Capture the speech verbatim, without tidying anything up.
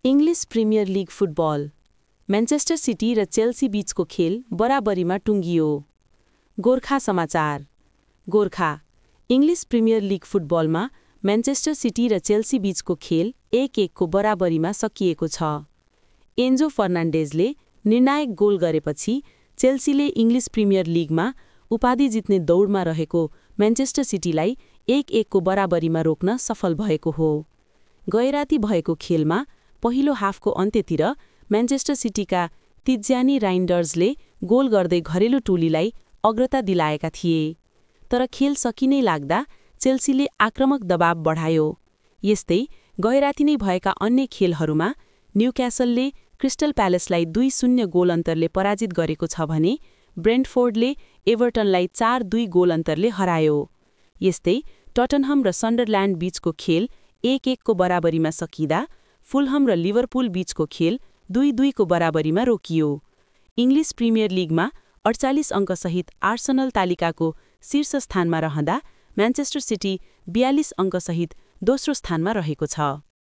English premier league football Manchester City र Chelsea बीचको खेल बराबरीमा टुङ्गियो। गोर्खा समाचार। गोर्खा इङ्ग्लिस प्रिमियर लिग फुटबलमा म्यान्चेस्टर सिटी र चेल्सी बीचको खेल एक एकको बराबरीमा सकिएको छ। एन्जो फर्नान्डेजले निर्णायक गोल गरेपछि चेल्सीले इङ्ग्लिस प्रिमियर लिगमा उपाधि जित्ने दौडमा रहेको म्यान्चेस्टर सिटीलाई एक एकको बराबरीमा रोक्न सफल भएको हो। गैराती भएको खेलमा पहिलो हाफको अन्त्यतिर म्यान्चेस्टर सिटीका तिज्यानी राइन्डर्सले गोल गर्दै घरेलु टोलीलाई अग्रता दिलाएका थिए। तर खेल सकिनै लाग्दा चेल्सीले आक्रामक दबाव बढायो। यस्तै गैराती नै भएका अन्य खेलहरूमा न्युक्यासलले क्रिस्टल प्यालेसलाई दुई शून्य गोल अन्तरले पराजित गरेको छ भने ब्रेन्टफोर्डले एभर्टनलाई चार दुई गोल अन्तरले हरायो। यस्तै टटनहम र सन्डरल्यान्ड बीचको खेल एक एकको बराबरीमा सकिँदा फुलहम र लिभरपुल बीचको खेल दुई दुईको बराबरीमा रोकियो। इङ्ग्लिस प्रिमियर लिगमा अडचालिस अङ्कसहित आर्सेनल तालिकाको शीर्ष स्थानमा रहँदा म्यान्चेस्टर सिटी बयालिस अङ्कसहित दोस्रो स्थानमा रहेको छ।